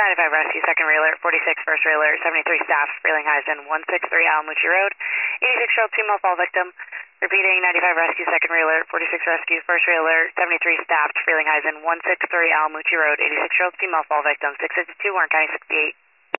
95 Rescue, second railer, 46 first railer, 73 staff, Frelinghuysen, 163 Alamucci Road, 86-year-old female fall victim. Repeating, 95 Rescue, second railer, 46 Rescue, first railer, 73 staffed, Frelinghuysen, 163 Alamucci Road, 86-year-old female fall victim, 652 Warren County 68.